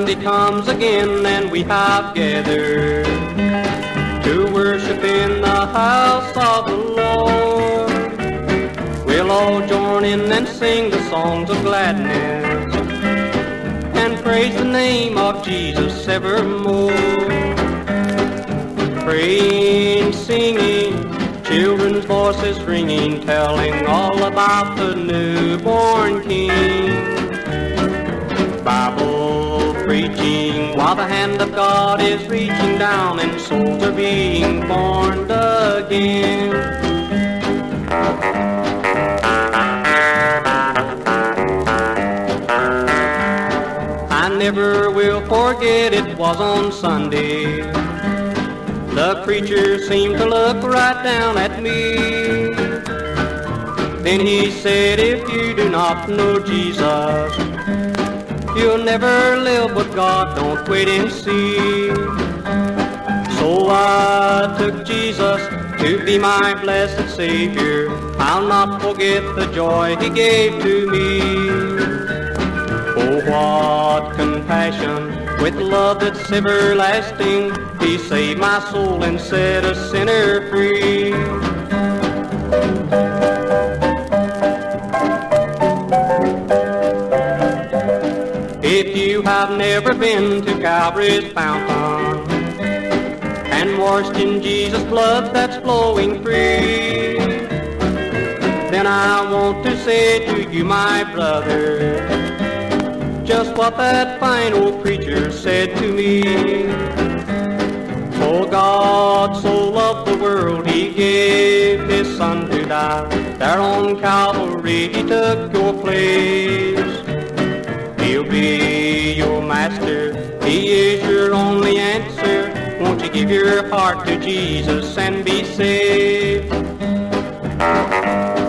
Sunday comes again and we have gathered to worship in the house of the Lord. We'll all join in and sing the songs of gladness and praise the name of Jesus evermore. Praying, singing, children's voices ringing, telling all about the newborn King. Bible preaching while the hand of God is reaching down and souls are being born again. I never will forget, it was on Sunday. The preacher seemed to look right down at me. Then he said, if you do not know Jesus, you'll never live with God, don't wait and see. So I took Jesus to be my blessed Savior. I'll not forget the joy he gave to me. Oh, what compassion with love that's everlasting. He saved my soul and set a sinner free. If you have never been to Calvary's fountain and washed in Jesus' blood that's flowing free, then I want to say to you, my brother, just what that fine old preacher said to me. For God so loved the world, he gave his son to die. There on Calvary he took your place. He'll be your master, he is your only answer. Won't you give your heart to Jesus and be saved?